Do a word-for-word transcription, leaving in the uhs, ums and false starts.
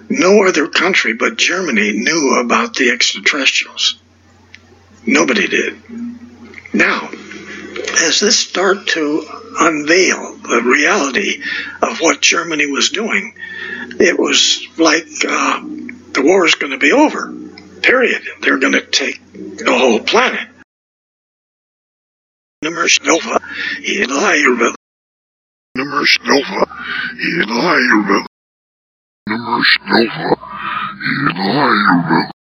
No other country but Germany knew about the extraterrestrials. Nobody did. Now, as this started to unveil the reality of what Germany was doing, it was like uh, the war is going to be over, period. They're going to take the whole planet. Numerous Nova, Eli Numerous Nova, Eli Numerous Nova, Eli